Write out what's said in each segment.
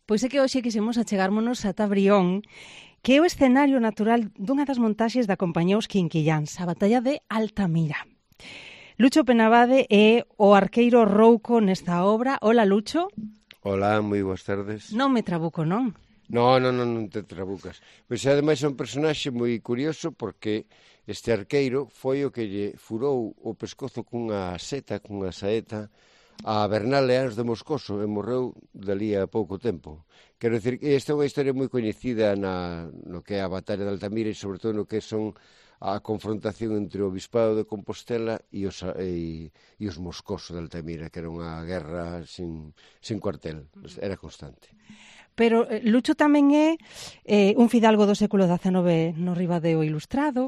Pois é que hoxe quixemos achegármonos a Brión, que é o escenario natural dunha das montaxes da compañía Os Quinquilláns, a batalla de Altamira. Lucho Penabade é o arqueiro rouco nesta obra. Hola, Lucho. Hola, moi boas tardes. Non me trabuco, non? Non te trabucas. Pois ademais é un personaxe moi curioso porque este arqueiro foi o que lle furou o pescozo cunha saeta a Bernal Leáns de Moscoso e morreu dali a pouco tempo. Quero dicir que esta é unha historia moi coñecida no que é a batalla de Altamira e sobre todo no que son a confrontación entre o Bispado de Compostela e os Moscoso de Altamira, que era unha guerra sin cuartel, era constante. Pero Lucho tamén é un fidalgo do século XIX no Ribadeo Ilustrado,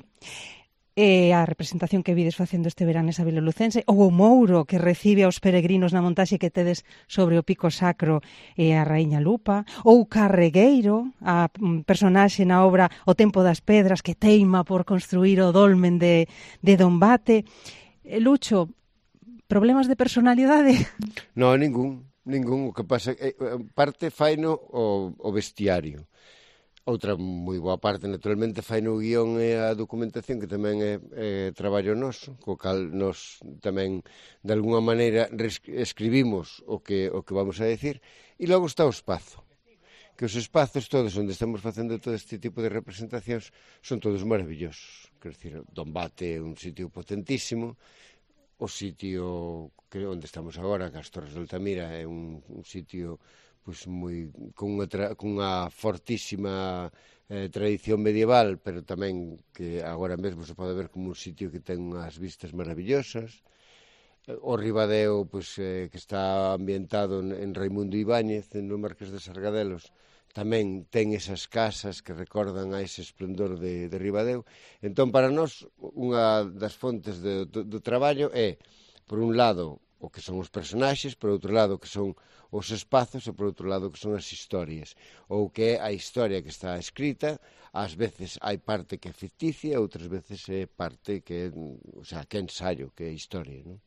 a representación que vides facendo este verán nesa Vila Lucense, ou o Mouro que recibe aos peregrinos na montaxe que tedes sobre o Pico Sacro e a Raíña Lupa, ou Carregueiro, a personaxe na obra O Tempo das Pedras que teima por construir o dolmen de Dombate. Lucho, problemas de personalidade? Non, ningún. O que pasa é parte faino o bestiario. Outra moi boa parte, naturalmente, fai no guión e a documentación, que tamén é traballo noso, co cal nos tamén, de alguna maneira, escribimos o que vamos a decir, e logo está o espazo, que os espazos todos onde estamos facendo todo este tipo de representacións son todos maravillosos. Quer dizer, Dombate é un sitio potentísimo, o sitio onde estamos agora, que as Torres de Altamira, é un sitio pois moi con unha fortísima tradición medieval, pero tamén que agora mesmo se pode ver como un sitio que ten unhas vistas maravillosas. O Ribadeo, pois, que está ambientado en Raimundo Ibáñez, no Marqués de Sargadelos, tamén ten esas casas que recordan a ese esplendor de Ribadeo. Entón, para nós, unha das fontes do traballo é, por un lado, o que son os personaxes, por outro lado, que son os espazos, e por outro lado, que son as historias. Ou que é a historia que está escrita, ás veces hai parte que é ficticia, outras veces é parte que é, que é ensayo, que é historia, non?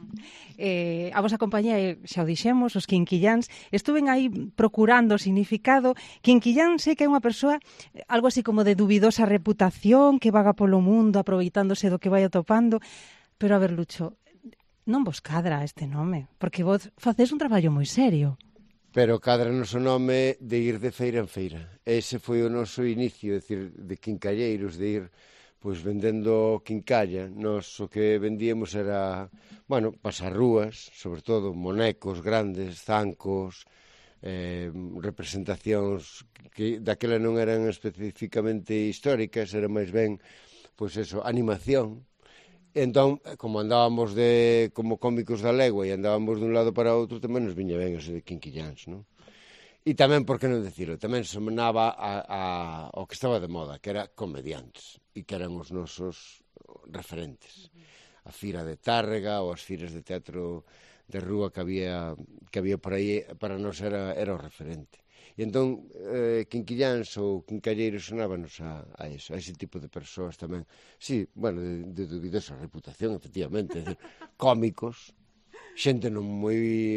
A vosa compañía, xa o dixemos, os Quinquilláns, estuven aí procurando o significado. Quinquillán sei que é unha persoa algo así como de dubidosa reputación, que vaga polo mundo aproveitándose do que vai atopando, pero a ver, Lucho, non vos cadra este nome, porque vos facedes un traballo moi serio. Pero cadra o noso nome de ir de feira en feira. Ese foi o noso inicio, é dicir, de quincalleiros, de ir pois vendendo quincalla. Nos o que vendíamos era, pasar rúas, sobre todo monecos grandes, zancos, representacións que daquela non eran especificamente históricas, era máis ben, pois eso, animación. Entón, como andábamos como cómicos da legua e andábamos dun lado para outro, tamén nos viña ben ese de Quinquilláns, non? E tamén, por que non decirlo, tamén sonaba ao que estaba de moda, que era comediantes, e que eran os nosos referentes. A Fira de Tárrega ou as firas de teatro de rúa que había por aí, para nós era o referente. E entón, Quinquilláns ou Quincalleiros sonábanos a eso, a ese tipo de persoas tamén. Sí, de dubidosa reputación, efectivamente, decir, cómicos, xente non moi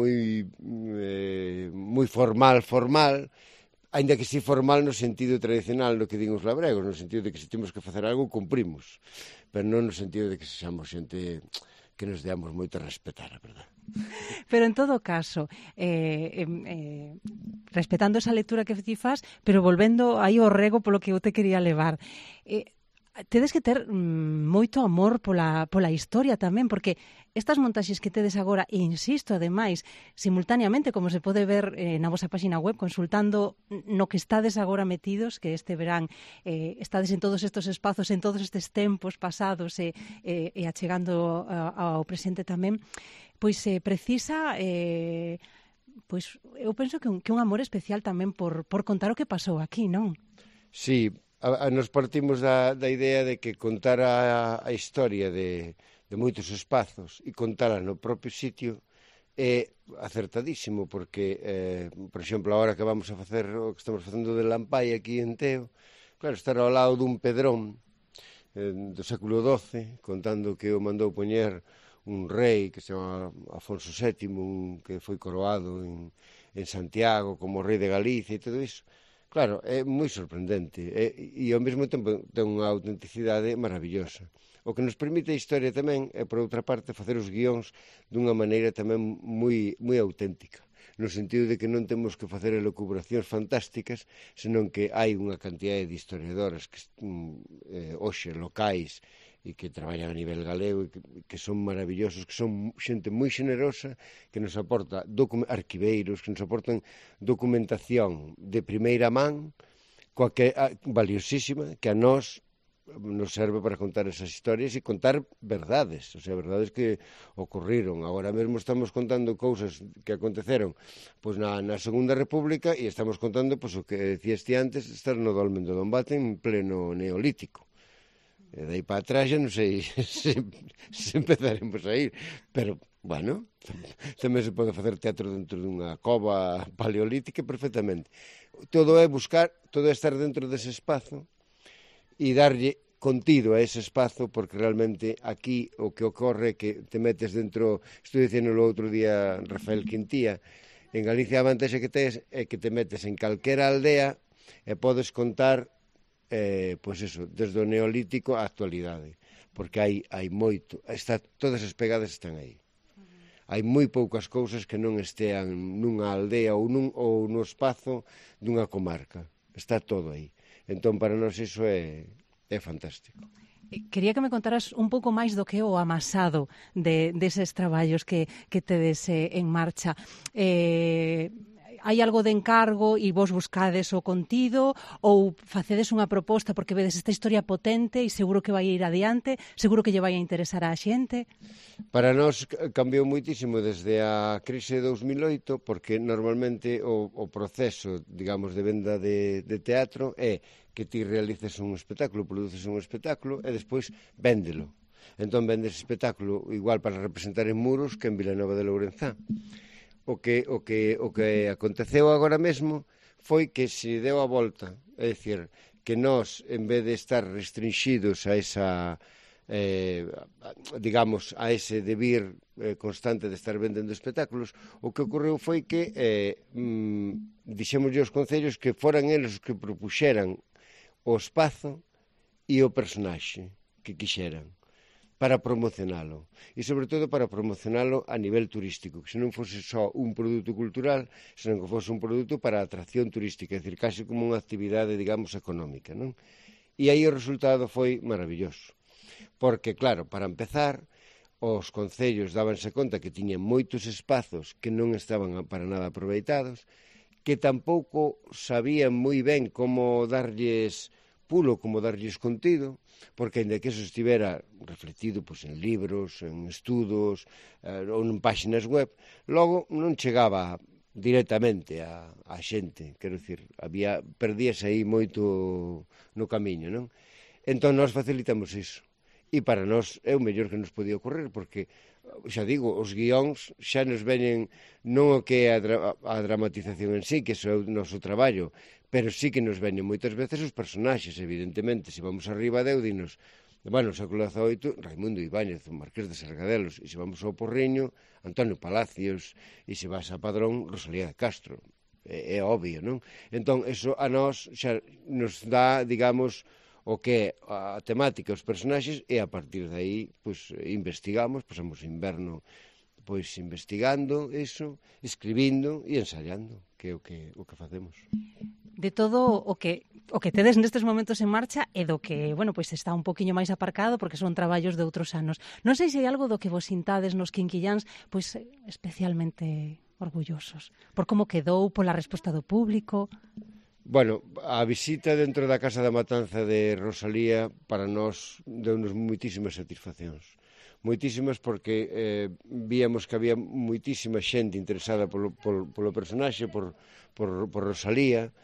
formal, aínda que si formal no sentido tradicional do que din os labregos, no sentido de que se temos que facer algo, cumprimos, pero non no sentido de que sexamos xente que nos deamos moito a respetar, a verdade. Pero en todo caso, respetando esa lectura que ti faz, pero volvendo aí ao rego polo que eu te quería levar, tedes que ter moito amor pola historia tamén, porque estas montaxes que tedes agora, e insisto, ademais, simultaneamente, como se pode ver na vosa página web, consultando no que estades agora metidos, que este verán estades en todos estes espazos, en todos estes tempos pasados e achegando ao presente tamén, pois precisa, pois eu penso que un amor especial tamén por contar o que pasou aquí, non? Sí, nos partimos da idea de que contar a historia de moitos espazos e contala no propio sitio é acertadísimo, porque, por exemplo, agora que vamos a facer o que estamos facendo de Lampai aquí en Teo, claro, estar ao lado dun pedrón do século XII, contando que o mandou poñer un rei que se chama Afonso VII, que foi coroado en en Santiago, como o rei de Galicia e todo iso. Claro, é moi sorprendente e ao mesmo tempo ten unha autenticidade maravillosa. O que nos permite a historia tamén é, por outra parte, facer os guións dunha maneira tamén moi auténtica, no sentido de que non temos que facer elucubracións fantásticas, senón que hai unha cantidade de historiadoras que hoxe locais e que traballan a nivel galego e que son maravillosos, que son xente moi xenerosa, que nos aporta arquiveiros, que nos aportan documentación de primeira man, coa que valiosísima, que a nós nos serve para contar esas historias e contar verdades, o sea, verdades que ocurriron. Agora mesmo estamos contando cousas que aconteceron pois na Segunda República e estamos contando pois o que decías ti antes, estar no dolmen do Dombate en pleno neolítico. E dai para atrás xa non sei se empezaremos a ir, pero, bueno, tamén se pode facer teatro dentro dunha cova paleolítica perfectamente. Todo é buscar, todo é estar dentro dese espazo e darlle contido a ese espazo, porque realmente aquí o que ocorre é que te metes dentro, estou dicendo o outro día Rafael Quintía, en Galicia a vantaxe que tes é que te metes en calquera aldea e podes contar pois eso, desde o neolítico á actualidade, porque hai moito, todas as pegadas están aí. Hai moi poucas cousas que non estean nunha aldea ou no espazo dunha comarca. Está todo aí. Entón, para nós iso é fantástico. Quería que me contaras un pouco máis do que é o amasado deses traballos que tedes en marcha. Hai algo de encargo e vos buscades o contido ou facedes unha proposta porque vedes esta historia potente e seguro que vai ir adiante, seguro que lle vai a interesar á xente? Para nós cambiou moitísimo desde a crise de 2008 porque normalmente o proceso, digamos, de venda de teatro é que ti realices un espectáculo, produces un espectáculo e despois véndelo. Entón vendes espectáculo igual para representar en Muros que en Vilanova de Lourenzá. O que aconteceu agora mesmo foi que se deu a volta, é dicir, que nós, en vez de estar restringidos a esa, digamos, a ese debir constante de estar vendendo espectáculos, o que ocorreu foi que dixémoslle aos concellos que foran eles os que propuxeran o espazo e o personaxe que quixeran para promocionalo. E, sobre todo, para promocionalo a nivel turístico, que se non fose só un produto cultural, senón que fose un produto para a atracción turística, é dicir, case como unha actividade, digamos, económica, non? E aí o resultado foi maravilloso. Porque, claro, para empezar, os concellos dábanse conta que tiñan moitos espazos que non estaban para nada aproveitados, que tampouco sabían moi ben como darlles pulo, como darlles contido, porque ainda que eso estivera refletido pois, en libros, en estudos ou en páxinas web, logo non chegaba directamente a xente, quero dicir, perdíase aí moito no camiño, non? Entón, nós facilitamos iso. E para nós é o mellor que nos podía ocorrer, porque, xa digo, os guións xa nos veñen non o que é a dramatización en sí, que iso é o noso traballo, pero sí que nos veñen moitas veces os personaxes, evidentemente. Se vamos arriba de Eudinos, bueno, no século XVIII, Raimundo Ibáñez, o Marqués de Sargadelos, e se vamos ao Porriño, Antonio Palacios, e se vas a Padrón, Rosalía de Castro. É obvio, non? Entón, eso a nós xa nos dá, digamos, o que é a temática, os personaxes, e a partir de aí, pois, investigamos, pasamos inverno, pois, investigando eso, escribindo e ensayando, que é o que facemos. De todo o que tedes nestes momentos en marcha e do que, bueno, pois está un poquinho máis aparcado porque son traballos de outros anos. Non sei se hai algo do que vos sintades nos Quinquilláns, pois especialmente orgullosos, por como quedou, pola resposta do público. Bueno, a visita dentro da Casa da Matanza de Rosalía para nós deu-nos moitísimas satisfaccións. Moitísimas porque víamos que había moitísima xente interesada polo personaxe, por Rosalía,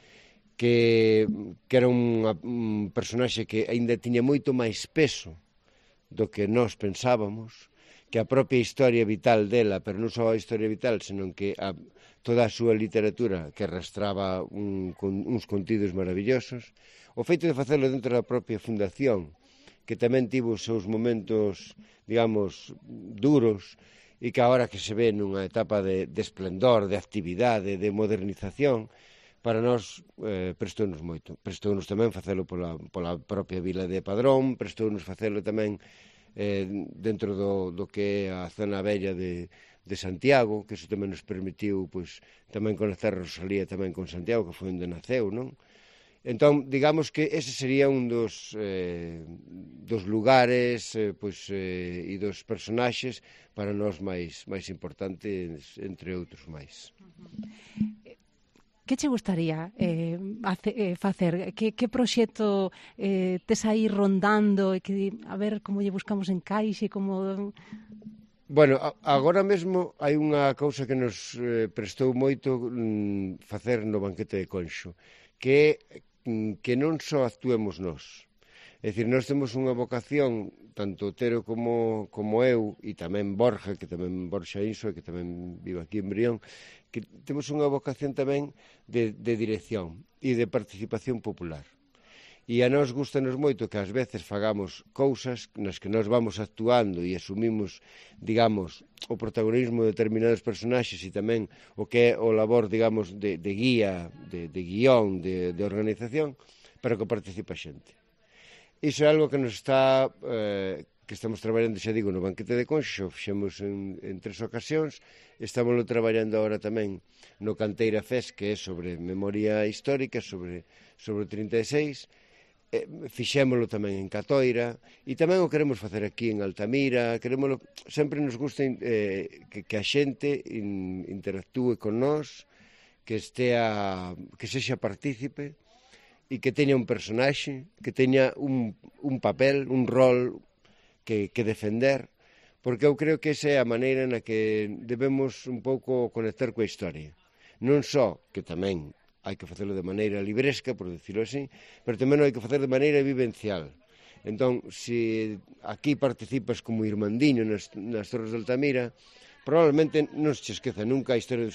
que era un personaxe que aínda tiña moito máis peso do que nós pensábamos, que a propia historia vital dela, pero non só a historia vital, senón que toda a súa literatura que arrastraba uns contidos maravillosos, o feito de facelo dentro da propia fundación, que tamén tivo os seus momentos, digamos, duros, e que agora que se ve nunha etapa de esplendor, de actividade, de modernización, para nós prestounos moito. Prestounos tamén facelo pola propia vila de Padrón, prestounos facelo tamén dentro do que é a zona bella de Santiago, que iso tamén nos permitiu pois, tamén conectar Rosalía tamén con Santiago, que foi onde naceu, non? Entón, digamos que ese sería un dos lugares e dos personaxes para nós máis importantes, entre outros máis. Que che gustaría facer? Que proxecto tes aí rondando e que a ver como lle buscamos encaixe, como... Bueno, agora mesmo hai unha cousa que nos prestou moito facer no banquete de Conxo, que é que non só actuemos nós. É dicir, nós temos unha vocación, tanto Otero como eu, e tamén Borja, que tamén Borja Inso, que tamén vive aquí en Brión, que temos unha vocación tamén de dirección e de participación popular. E a nós gustanos moito que ás veces fagamos cousas nas que nós vamos actuando e asumimos, digamos, o protagonismo de determinados personaxes e tamén o que é o labor, digamos, de guía, de guión, de organización, para que participe a xente. Iso é algo que nos está, que estamos traballando, xa digo, no banquete de Conxo, fixemos en 3 ocasións, estamos traballando agora tamén no Canteira Fest, que é sobre memoria histórica, sobre o 36, fixémolo tamén en Catoira e tamén o queremos facer aquí en Altamira. Sempre nos gusta que a xente interactúe con nós, que sexa partícipe e que teña un personaxe, que teña un papel, un rol que defender, porque eu creo que esa é a maneira na que debemos un pouco conectar coa historia. Non só que tamén hai que facelo de maneira libresca, por decirlo así, pero tamén hai que facer de maneira vivencial. Entón, se aquí participas como irmandiño nas Torres de Altamira, probablemente non se esqueza nunca a historia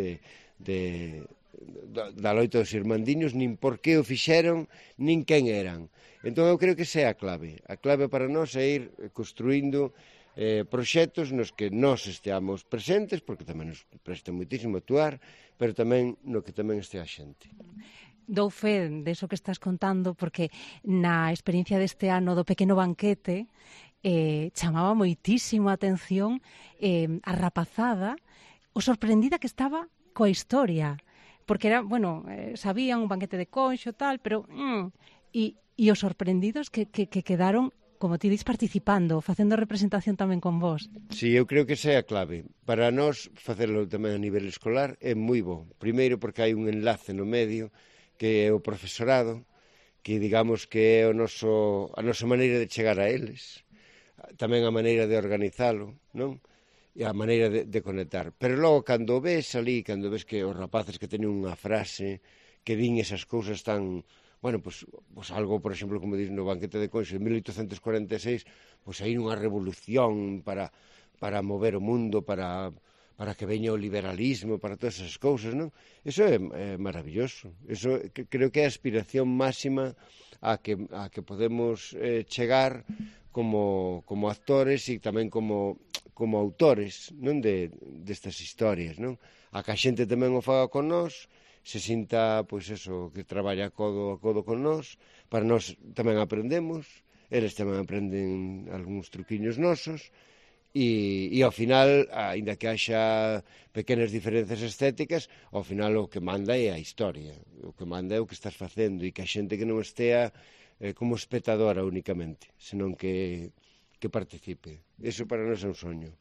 da loita dos irmandiños, nin por que o fixeron, nin quen eran. Entón, eu creo que esa é a clave. A clave para nós é ir construindo proxectos nos que nós esteamos presentes, porque tamén nos presta moitísimo actuar, pero tamén no que tamén este a xente. Dou fe deso que estás contando, porque na experiencia deste ano do pequeno banquete chamaba moitísimo a atención a rapazada, o sorprendida que estaba coa historia, porque era, bueno, sabían un banquete de Conxo, tal, pero... E os sorprendidos que quedaron, como ti dis, participando, facendo representación tamén con vos. Sí, eu creo que esa é a clave. Para nós, facelo tamén a nivel escolar, é moi bo. Primeiro, porque hai un enlace no medio, que é o profesorado, que digamos que é a nosa maneira de chegar a eles, tamén a maneira de organizalo, non? E a maneira de conectar. Pero logo, cando ves ali, cando ves que os rapaces que teñen unha frase, que din esas cousas tan... Bueno, pues algo, por exemplo, como diz no banquete de Conxo, en 1846, pues hai unha revolución para mover o mundo, para que veña o liberalismo, para todas esas cousas, non? Eso é maravilloso. Eso creo que é a aspiración máxima a que podemos chegar como actores e tamén como autores, non, destas historias, non? A que a xente tamén o faga con nós, se sinta, pois eso, que traballa codo a codo con nós, para nós tamén aprendemos, eles tamén aprenden algúns truquiños nosos, e ao final, aínda que haxa pequenas diferenzas estéticas, ao final o que manda é a historia, o que manda é o que estás facendo, e que a xente que non estea como espectadora únicamente, senón que participe. Eso para nós é un soño.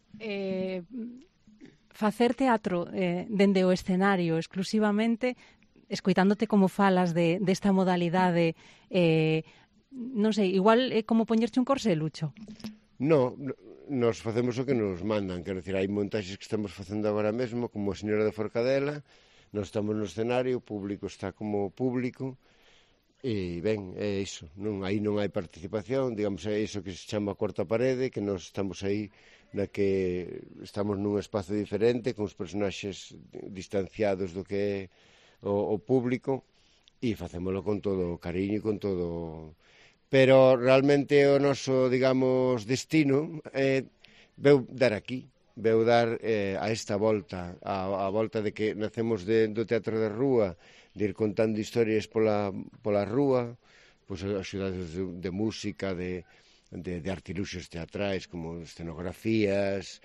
Facer teatro dende o escenario exclusivamente, escoitándote como falas desta modalidade, non sei, igual é como poñerche un corsé, Lucho? No, nos facemos o que nos mandan, quero dicir, hai montaxes que estamos facendo agora mesmo, como a Señora de Forcadela, nós estamos no escenario, o público está como público, e ben, é iso, aí non hai participación, digamos, é iso que se chama a cuarta parede, que nós estamos aí na que estamos nun espazo diferente, con os personaxes distanciados do que é o público, e facémolo con todo o cariño e con todo... Pero realmente o noso, digamos, destino é veu dar aquí, veu dar a esta volta, a volta de que nacemos do teatro de rúa, de ir contando historias pola rúa, pois axudados de música, de artiluxos teatrais, como escenografías,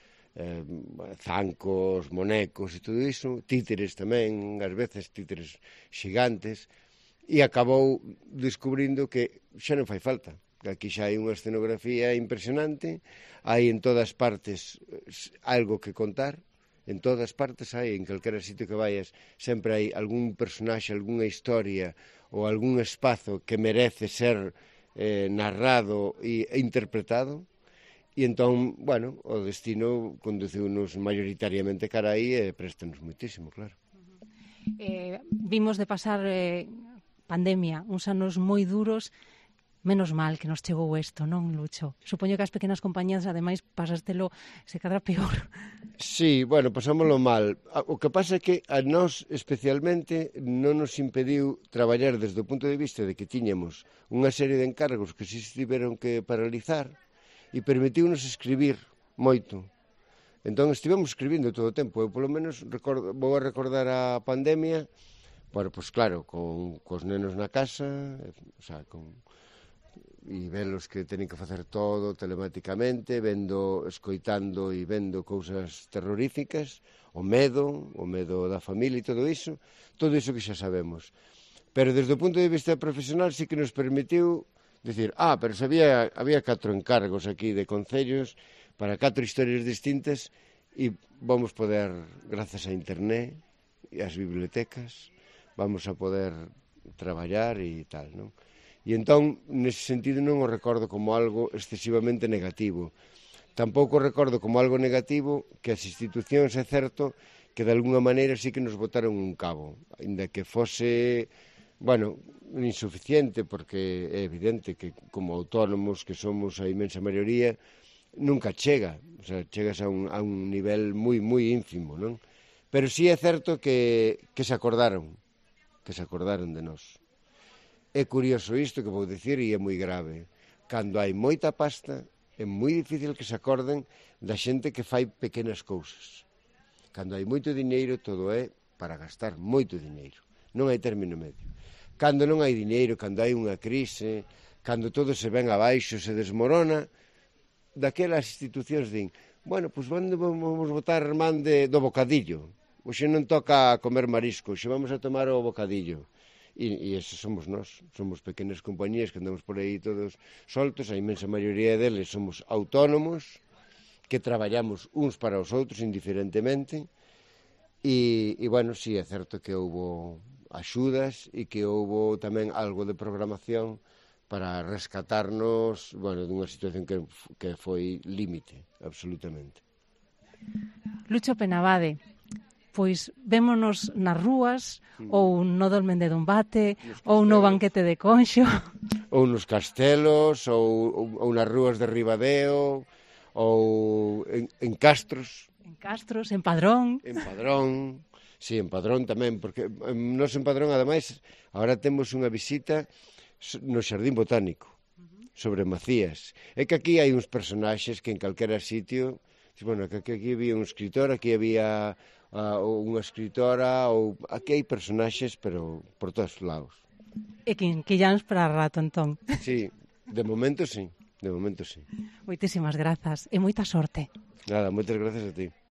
zancos, monecos e todo iso, títeres tamén, ás veces títeres xigantes, e acabou descubrindo que xa non fai falta, que aquí xa hai unha escenografía impresionante, hai en todas partes algo que contar, en todas partes hai, en calquera sitio que vayas, sempre hai algún personaxe, algunha historia ou algún espazo que merece ser narrado e interpretado, e entón, bueno, o destino conduciunos maioritariamente cara aí e préstanos moitísimo, claro. Vimos de pasar pandemia, uns anos moi duros, menos mal que nos chegou isto, non, Lucho? Supoño que as pequenas compañías, ademais, pasastelo se cadra peor. Sí, bueno, pasámoslo mal. O que pasa é que a nós, especialmente, non nos impediu traballar desde o punto de vista de que tiñamos unha serie de encargos que se tiveron que paralizar, e permitiu-nos escribir moito. Entón, estivemos escribindo todo o tempo. Eu, polo menos, vou a recordar a pandemia, bueno, pois claro, cos nenos na casa, o sea, e velos que tenen que facer todo telematicamente, escoitando e vendo cousas terroríficas, o medo da familia e todo iso que xa sabemos. Pero desde o punto de vista profesional sí que nos permitiu dicir, pero se había 4 encargos aquí de concellos para 4 historias distintas e vamos poder, grazas a internet e ás bibliotecas, vamos a poder traballar e tal, non? E entón, nese sentido, non o recordo como algo excesivamente negativo. Tampouco recordo como algo negativo que as institucións, é certo, que de alguna maneira sí que nos botaron un cabo, ainda que fose, bueno, insuficiente, porque é evidente que como autónomos que somos a inmensa maioría, nunca chega, o sea, chegas a un nivel moi ínfimo, non? Pero sí é certo que se acordaron de nós. É curioso isto que vou dicir e é moi grave. Cando hai moita pasta, é moi difícil que se acorden da xente que fai pequenas cousas. Cando hai moito diñeiro, todo é para gastar moito diñeiro. Non hai término medio. Cando non hai diñeiro, cando hai unha crise, cando todo se ven abaixo, se desmorona, daquelas institucións din, bueno, pois vamos botar man do bocadillo. Hoxe non toca comer marisco, hoxe vamos a tomar o bocadillo. E eses somos nós, somos pequenas compañías que andamos por aí todos soltos, a inmensa maioría deles somos autónomos, que traballamos uns para os outros indiferentemente, e bueno, sí, é certo que houbo axudas e que houbo tamén algo de programación para rescatarnos, bueno, dunha situación que foi límite, absolutamente. Lucho Penabade, pois vémonos nas rúas, ou no Dolmen de Dombate, ou no banquete de Conxo. Ou nos castelos, ou nas rúas de Ribadeo, ou en Castros. En Castros, en Padrón. En Padrón, sí, en Padrón tamén, porque nós en Padrón, ademais, agora temos unha visita no Xardín Botánico, sobre Macías. É que aquí hai uns personaxes que en calquera sitio, bueno, que aquí había un escritor, aquí había unha escritora, ou aquí hai personaxes, pero por todos lados. E que llans para rato, entón. Sí, de momento sí. Moitísimas grazas e moita sorte. Nada, moitas grazas a ti.